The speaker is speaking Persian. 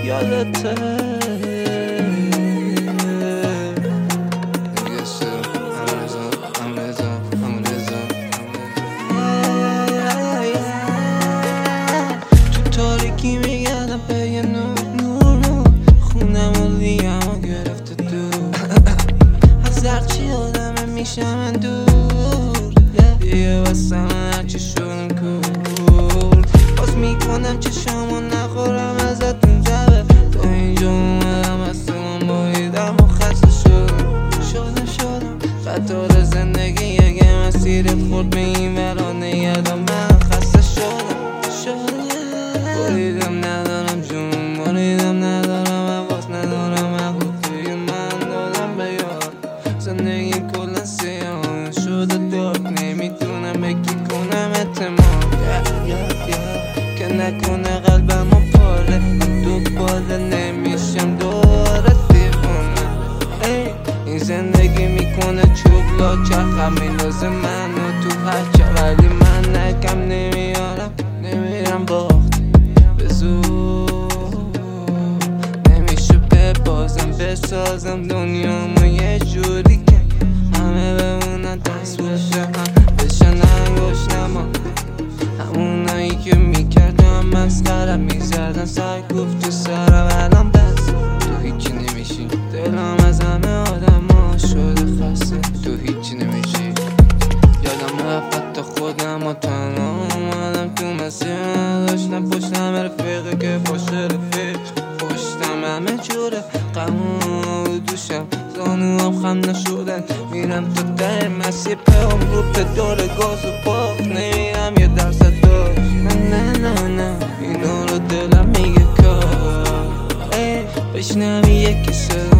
یادته تو تاریکی میگردم به یه نور خونم و لیمو گرفته دور از هرچی آدمه میشم دور دیگه واسه من هرچی شدم کور باز میکنم چشامو نخورم ازتون جبه تا اینجا اومدم از تو من بایدم و خسته شدم قطار زندگی یه مسیرت خورد به این ورانه یادم من خسته شدم بریدم ندارم جون بریدم ندارم عواز ندارم عقل توی من دادم به یاد زندگی کلا سیاه شده داغ نمیتونم بگی کنم اعتماد که نکنه قلبمو پاره تو باله نمیشم دوباره دیوونه این زندگی میکنه چوب لا چرخم میندازه منو تو هرچه ولی من نکم نمیارم نمیرم باخت به زور نمیشه ببازم بسازم دنیامو یه جوری که همه بمونن دست بشم بشن انگوش نما همونایی که میکردم مسخرم میزدن سر گفت تو سرم الان بس تو هیچی نمیشی دلم از همه آدم ها شده خسته تو هیچی نمیشی یادم رفت تا خودم و تنها اومدم تو مسیر نداشتم پشتم رفیقه که پشت رفیق پشتم همه جوره قمون و دوشم زانوام خم نشدن میرم تا در مسیر پیام رو پدال گاز و باق نمیرم یه درصد داشت نه اینا رو دلم میگه کار بشنم یکی صدا